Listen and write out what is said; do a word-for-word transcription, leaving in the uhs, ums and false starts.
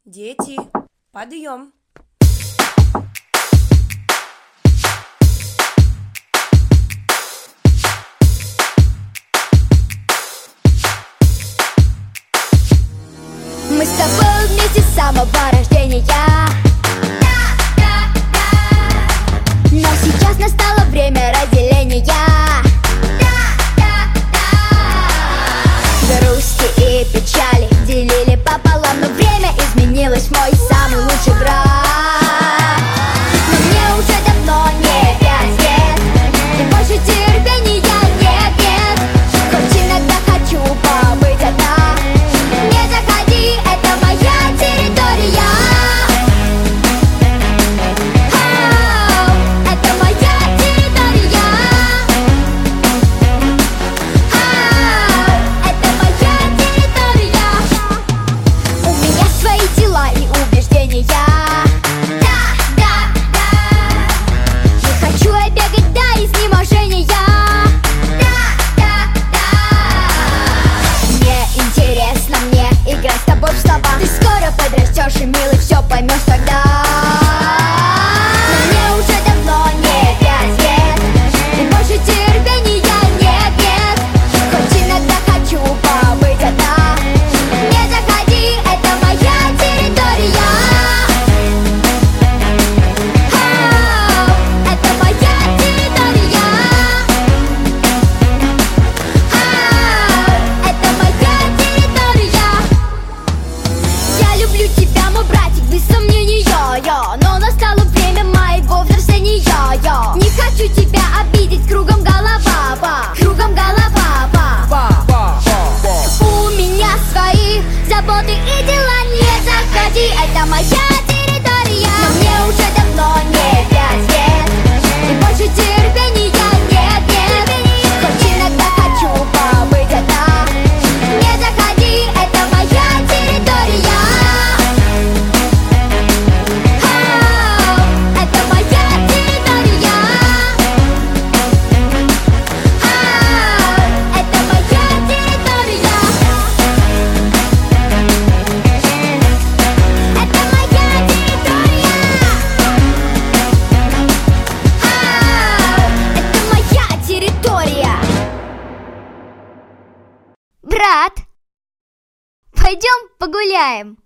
Дети, подъем! Мы с тобой вместе с самого рождения. Да, да, да. Но сейчас настало время разделения. Да, да, да. Грусти и печали делили пополам, но время изменилось, мой самый лучший враг. Но мне уже давно не пять лет, и больше терпения нет, нет. Хоть иногда хочу побыть одна. Не заходи, это моя территория. Ау, это моя территория. Ау, это моя территория. У меня свои дела и убеждения. Да, да, да. Не хочу я бегать до изнеможения. Да, да, да. Мне интересно, мне играть с тобой в слова. Ты скоро подрастешь и, милый, все поймешь тогда. Но мне уже давно не пять лет, и больше терпения нет, нет. Хоть иногда хочу побыть одна. Не заходи, это моя территория. Ау, это моя территория. Ау, это моя территория. Я люблю тебя, мой братик, без сомнения, я. Но настало время моего взросления, я. Не хочу тебя обидеть, кругом голова, ба. Кругом голова, ба. У меня свои заботы и дела, не заходи, это моя территория. Но мне уже давно не пять лет, и больше терпения нет, нет. Хоть иногда хочу побыть одна. Не заходи, это моя территория. Ау, это моя территория. Ау, это моя территория. Это моя территория. Ау, это моя территория. Брат, пойдем погуляем.